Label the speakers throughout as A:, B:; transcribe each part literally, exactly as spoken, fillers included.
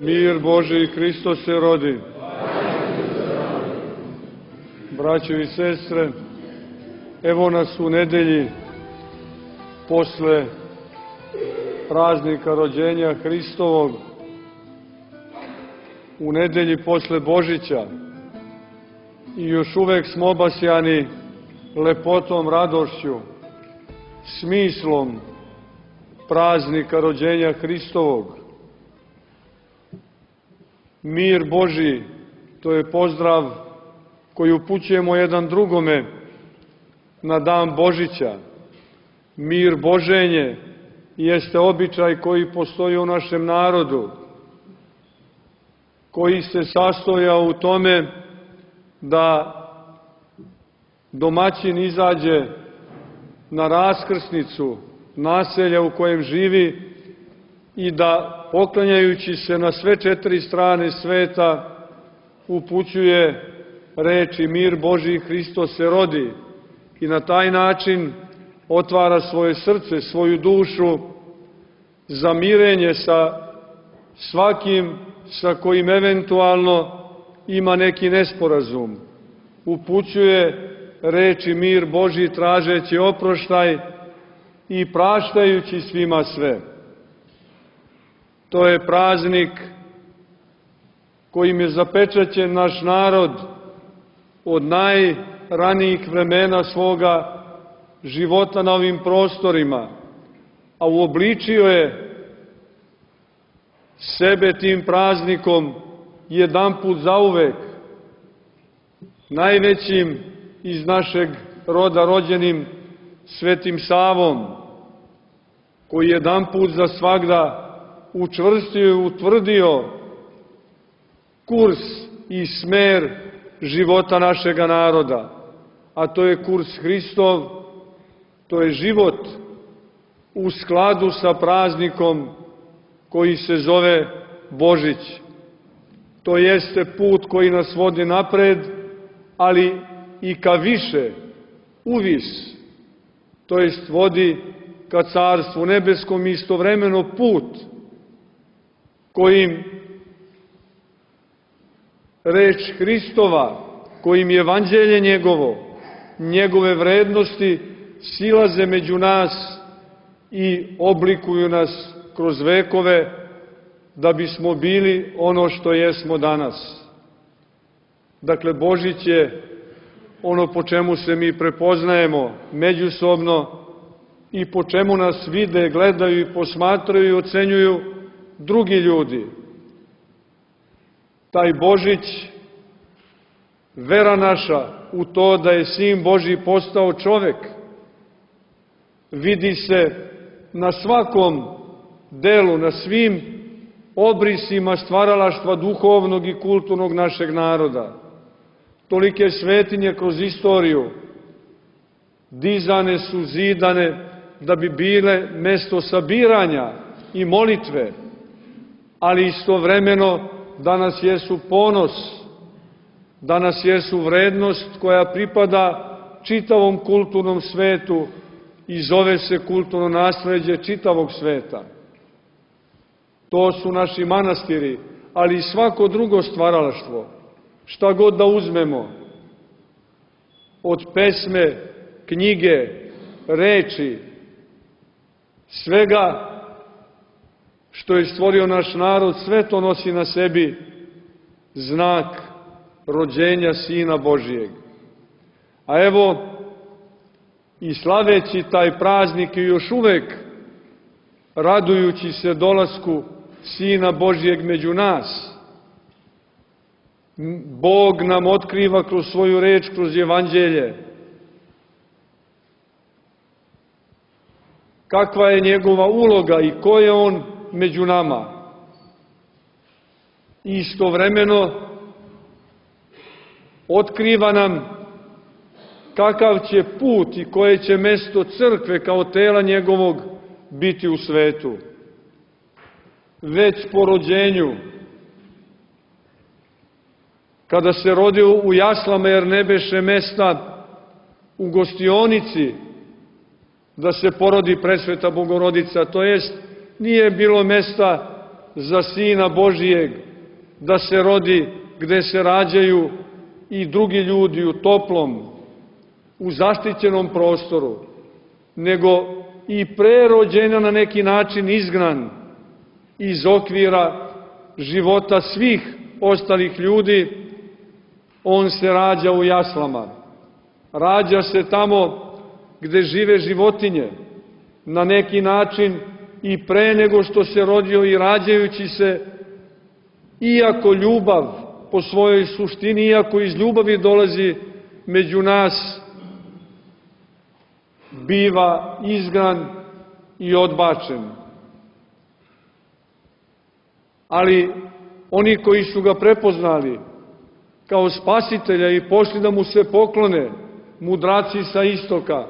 A: Mir Božji, Hristos se rodi. Braćo i sestre, evo nas u nedelji posle praznika rođenja Hristovog, u nedelji posle Božića, i još uvek smo obasjani lepotom, radošću, smislom praznika rođenja Hristovog. Mir Božji, to je pozdrav koji upućujemo jedan drugome na dan Božića. Mir Boženje jeste običaj koji postoji u našem narodu, koji se sastoja u tome da domaćin izađe na raskrsnicu naselja u kojem živi i da, poklanjajući se na sve četiri strane sveta, upućuje reči mir Božji, Hristos se rodi, i na taj način otvara svoje srce, svoju dušu za mirenje sa svakim sa kojim eventualno ima neki nesporazum. Upućuje reči mir Božji tražeći oproštaj i praštajući svima sve. To je praznik kojim je zapečaćen naš narod od najranijih vremena svoga života na ovim prostorima, a uobličio je sebe tim praznikom jedanput zauvek, najvećim iz našeg roda rođenim Svetim Savom, koji jedanput za svagda učvrstio i utvrdio kurs i smer života našega naroda, a to je kurs Hristov, to je život u skladu sa praznikom koji se zove Božić. To jeste put koji nas vodi napred, ali i ka više, uvis, to jest vodi ka Carstvu nebeskom, istovremeno put kojim reč Hristova, kojim je evanđelje njegovo, njegove vrednosti silaze među nas i oblikuju nas kroz vekove da bismo bili ono što jesmo danas. Dakle, Božić je ono po čemu se mi prepoznajemo međusobno i po čemu nas vide, gledaju i posmatraju i ocenjuju drugi ljudi. Taj Božić, vera naša u to da je Sin Božji postao čovek, vidi se na svakom delu, na svim obrisima stvaralaštva duhovnog i kulturnog našeg naroda. Tolike svetinje kroz istoriju dizane su, zidane, da bi bile mesto sabiranja i molitve, ali istovremeno danas jesu ponos, danas jesu vrednost koja pripada čitavom kulturnom svetu i zove se kulturno nasleđe čitavog sveta. To su naši manastiri, ali i svako drugo stvaralaštvo. Šta god da uzmemo, od pesme, knjige, reči, svega što je stvorio naš narod, sve to nosi na sebi znak rođenja Sina Božijeg. A evo, i slaveći taj praznik i još uvek radujući se dolasku Sina Božijeg među nas, Bog nam otkriva kroz svoju reč, kroz evanđelje, kakva je njegova uloga i ko je on među nama. Istovremeno otkriva nam kakav će put i koje će mesto crkve kao tela njegovog biti u svetu. Već po rođenju, kada se rodio u jaslama, jer ne beše mesta u gostionici da se porodi presveta Bogorodica, to jest nije bilo mesta za Sina Božijeg da se rodi gde se rađaju i drugi ljudi u toplom, u zaštićenom prostoru, nego i prerođena na neki način izgnan iz okvira života svih ostalih ljudi, on se rađa u jaslama. Rađa se tamo gde žive životinje, na neki način i pre nego što se rodio i rađajući se, iako ljubav po svojoj suštini, iako iz ljubavi dolazi među nas, biva izgnan i odbačen. Ali oni koji su ga prepoznali kao spasitelja i pošli da mu se poklone, mudraci sa istoka,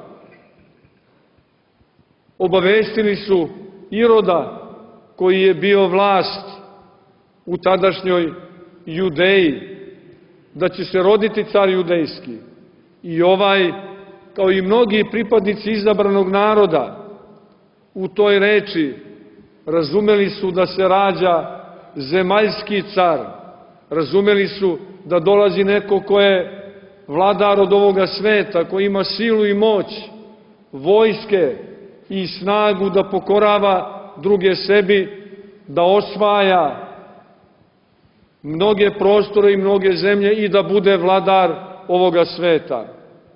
A: obavestili su Iroda, koji je bio vlast u tadašnjoj Judeji, da će se roditi car judejski. I ovaj, kao i mnogi pripadnici izabranog naroda, u toj reči razumeli su da se rađa zemaljski car, razumeli su da dolazi neko ko je vladar od ovoga sveta, ko ima silu i moć, vojske i snagu da pokorava druge sebi, da osvaja mnoge prostore i mnoge zemlje i da bude vladar ovoga sveta.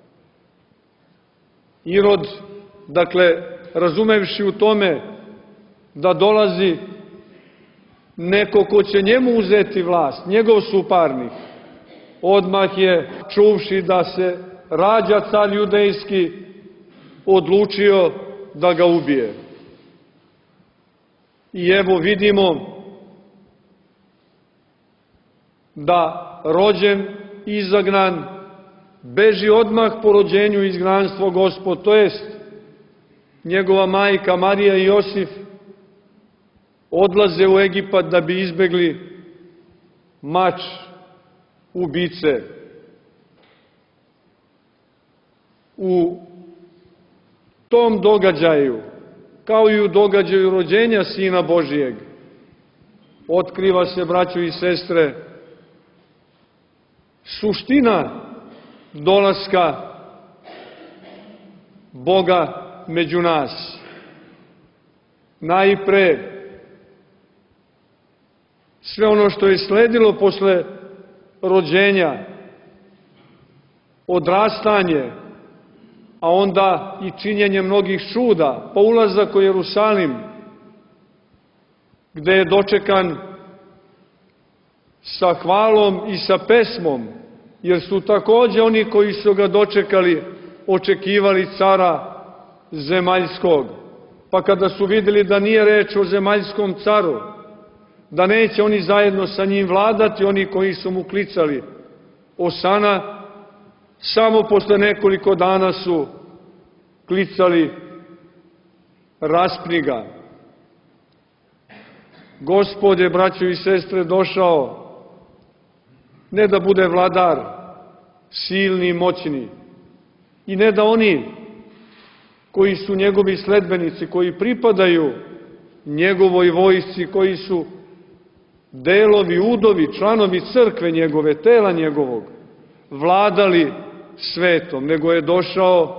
A: Irod, dakle, razumevši u tome da dolazi neko ko će njemu uzeti vlast, njegov suparnik, odmah je, čuvši da se rađa car judejski, odlučio da ga ubije. I evo vidimo da rođen, izagnan, beži odmah po rođenju izgnanstvo Gospod, to jest njegova majka Marija i Josif odlaze u Egipat da bi izbegli mač ubice. U tom događaju, kao i u događaju rođenja Sina Božijeg, otkriva se, braćo i sestre, suština dolaska Boga među nas. Najpre, sve ono što je sledilo posle rođenja, odrastanje, a onda i činjenje mnogih čuda, pa ulazak u Jerusalim, gde je dočekan sa hvalom i sa pesmom, jer su takođe oni koji su ga dočekali očekivali cara zemaljskog. Pa kada su videli da nije reč o zemaljskom caru, da neće oni zajedno sa njim vladati, oni koji su mu klicali Osana, samo posle nekoliko dana su klicali raspni ga. Gospod je, braćo i sestre, došao ne da bude vladar silni i moćni, i ne da oni koji su njegovi sledbenici, koji pripadaju njegovoj vojsci, koji su delovi, udovi, članovi crkve njegove, tela njegovog, vladali svetom, nego je došao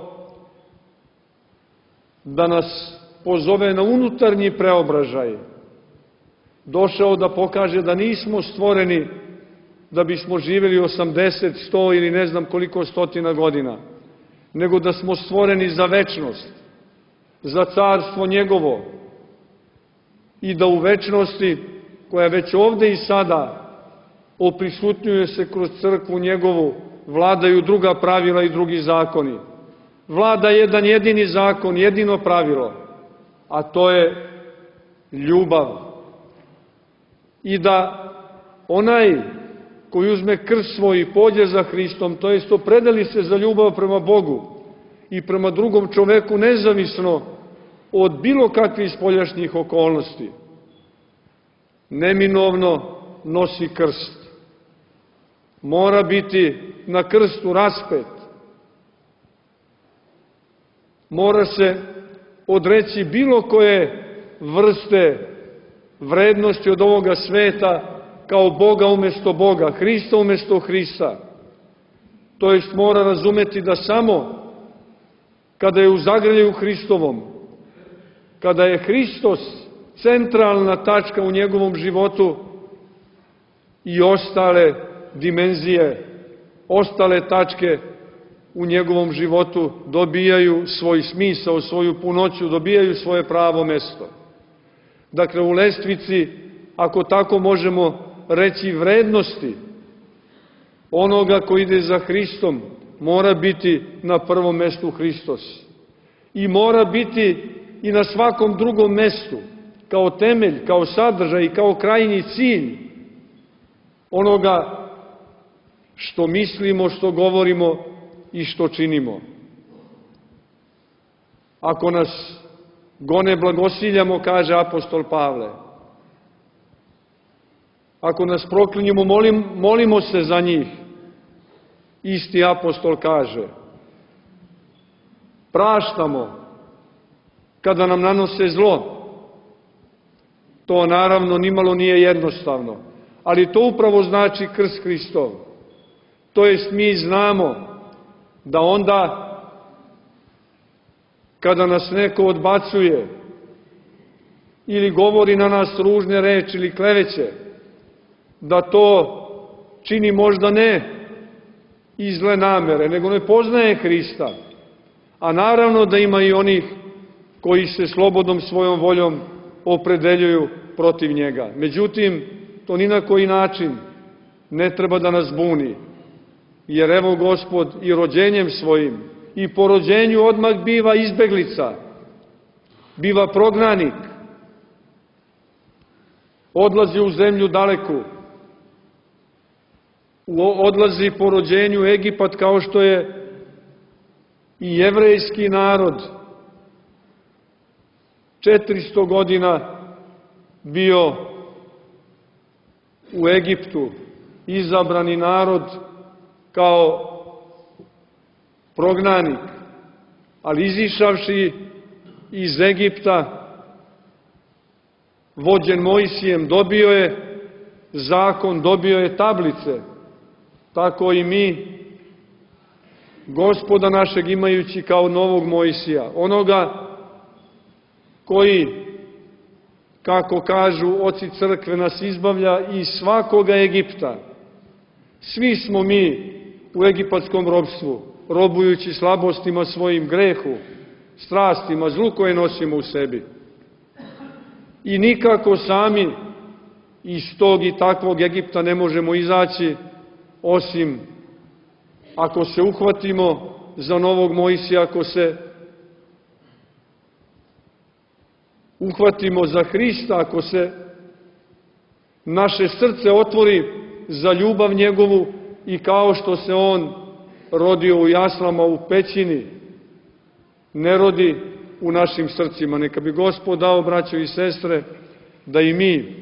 A: da nas pozove na unutarnji preobražaj, došao da pokaže da nismo stvoreni da bismo živjeli osamdeset, sto ili ne znam koliko stotina godina, nego da smo stvoreni za večnost, za carstvo njegovo, i da u večnosti, koja već ovde i sada oprisutnjuje se kroz crkvu njegovu, vladaju druga pravila i drugi zakoni. Vlada jedan jedini zakon, jedino pravilo, a to je ljubav. I da onaj koji uzme krst svoj i pođe za Hristom, to jest opredeli se za ljubav prema Bogu i prema drugom čoveku, nezavisno od bilo kakvih spoljašnjih okolnosti, neminovno nosi krst. Mora biti na krstu raspet. Mora se odreći bilo koje vrste vrednosti od ovoga sveta kao Boga umjesto Boga, Hrista umjesto Hrista. To jest mora razumeti da samo kada je u zagrljaju Hristovom, kada je Hristos centralna tačka u njegovom životu, i ostale dimenzije, ostale tačke u njegovom životu dobijaju svoj smisao, svoju punoću, dobijaju svoje pravo mesto. Dakle, u lestvici, ako tako možemo reći, vrednosti onoga ko ide za Hristom, mora biti na prvom mestu Hristos. I mora biti i na svakom drugom mestu, kao temelj, kao sadržaj, kao krajnji cilj onoga što mislimo, što govorimo i što činimo. Ako nas gone, blagosiljamo, kaže apostol Pavle. Ako nas proklinjemo, molim, molimo se za njih. Isti apostol kaže. Praštamo kada nam nanose zlo. To naravno nimalo nije jednostavno, ali to upravo znači krst Hristov. To jest mi znamo da onda kada nas neko odbacuje ili govori na nas ružne reči ili kleveće, da to čini možda ne iz zle namere, nego ne poznaje Hrista. A naravno da ima i onih koji se slobodnom svojom voljom opredeljuju protiv njega. Međutim, to ni na koji način ne treba da nas buni, jer evo Gospod i rođenjem svojim i po rođenju odmah biva izbeglica, biva prognanik, odlazi u zemlju daleku, odlazi po rođenju u Egipat, kao što je i jevrejski narod četiristo godina bio u Egiptu, izabrani narod kao prognanik, ali izišavši iz Egipta, vođen Mojsijem, dobio je zakon, dobio je tablice. Tako i mi, Gospoda našeg imajući kao novog Mojsija, onoga koji, kako kažu oci crkve, nas izbavlja iz svakoga Egipta. Svi smo mi u egipatskom robstvu, robujući slabostima svojim, grehu, strastima, zlu koje nosimo u sebi. I nikako sami iz tog i takvog Egipta ne možemo izaći, osim ako se uhvatimo za novog Mojsija, ako se uhvatimo za Hrista, ako se naše srce otvori za ljubav njegovu i kao što se on rodio u jaslama u pećini, ne rodi u našim srcima. Neka bi Gospod dao, braćo i sestre, da i mi,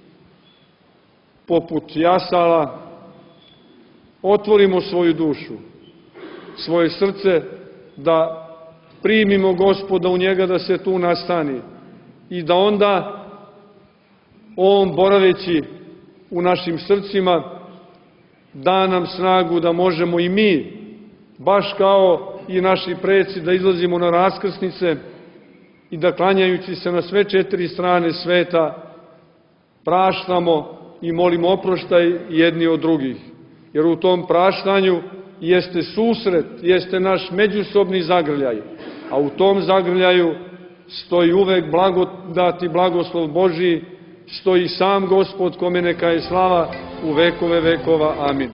A: poput jasala, otvorimo svoju dušu, svoje srce, da primimo Gospoda u njega, da se tu nastani i da onda on, boraveći u našim srcima, da nam snagu da možemo i mi, baš kao i naši preci, da izlazimo na raskrsnice i da, klanjajući se na sve četiri strane sveta, praštamo i molimo oproštaj jedni od drugih. Jer u tom praštanju jeste susret, jeste naš međusobni zagrljaj, a u tom zagrljaju stoji uvek blagodat i blagoslov Božiji, stoji sam Gospod, kome neka je slava u vekove vekova. Amin.